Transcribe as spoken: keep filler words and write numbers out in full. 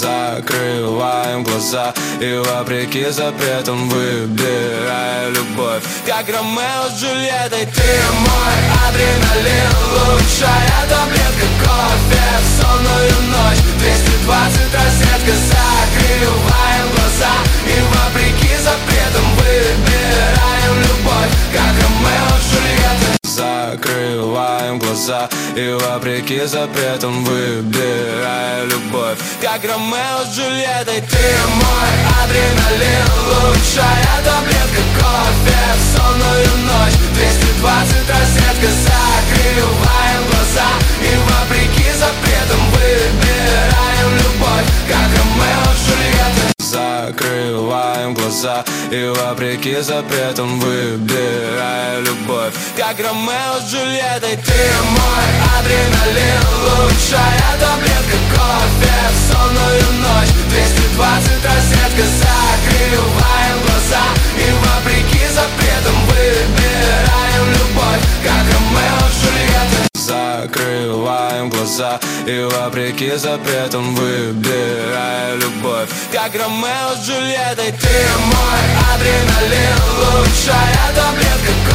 Закрываем глаза и вопреки запретам выбирая любовь. Как Ромео с Джульеттой, ты мой адреналин, лучшая таблетка кофе в сонную ночь. Двести двадцать розетка, закрываем глаза и вопреки запретам выбираем любовь. Как Ромео с Джульеттой. Закрываем глаза и вопреки запретам выбирая любовь. Как Ромео с Джульеттой, ты мой адреналин, лучшая таблетка кофе в сонную ночь. Двести двадцать розетка, закрываем глаза и вопреки запретам выбираем любовь. Как Ромео с Джульеттой. Закрываем глаза и вопреки запретам выбирая любовь. Как Ромео с Джульеттой, ты мой адреналин, лучшая таблетка кофе в сонную ночь. Двести двадцать розетка, закрываем глаза и вопреки запретам выбираем любовь. Как Ромео с Джульеттой. Закрываем глаза и вопреки запретам выбирая любовь. Как Ромео с Джульеттой, ты мой адреналин, лучшая таблетка